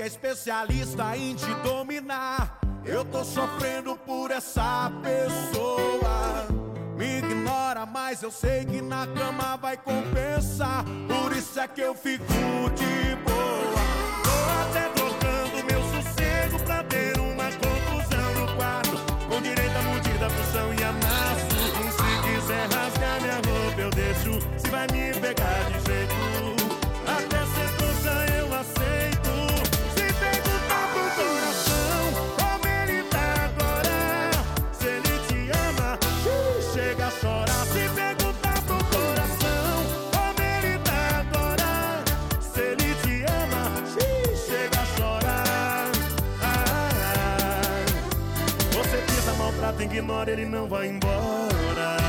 que é especialista em te dominar. Eu tô sofrendo por essa pessoa. Me ignora, mas eu sei que na cama vai compensar. Por isso é que eu fico de boa. Tô até trocando meu sossego pra ter uma conclusão no quarto, com direito a mordida, pulsão e amasso. Se quiser rasgar minha roupa eu deixo, se vai me pegar de jeito, até ser trouxa eu aceito. Se perguntar pro coração como ele tá agora, se ele te ama, chega a chorar. Se perguntar pro coração como ele tá agora, se ele te ama, chega a chorar. Você pisa, maltrata, ignora, ele não vai embora.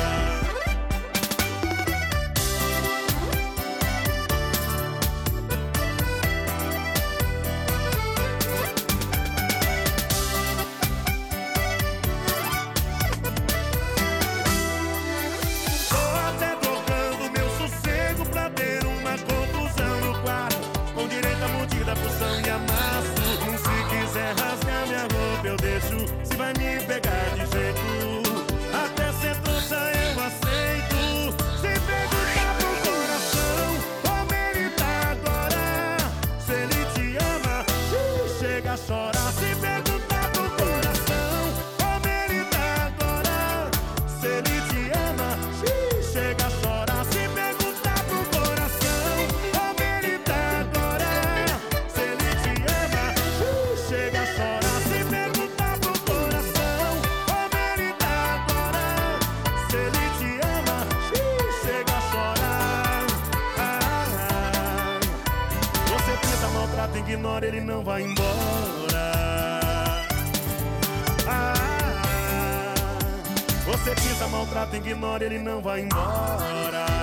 Pulsão e amasso. Se quiser rasgar minha roupa eu deixo, se vai me pegar de jeito, até ser trouxa eu aceito. Se perguntar pro coração como ele tá agora, se ele te ama, chega a chorar. Se perguntar pro coração como ele tá agora, se ele te ama, chega a chorar. Se perguntar pro coração como ele tá agora, chega a chorar. Se perguntar pro coração como ele tá agora, se ele te ama, chega a chorar. Você pensa, maltrata, ignora, ele não vai embora. Você pensa, maltrata, ignora, ele não vai embora.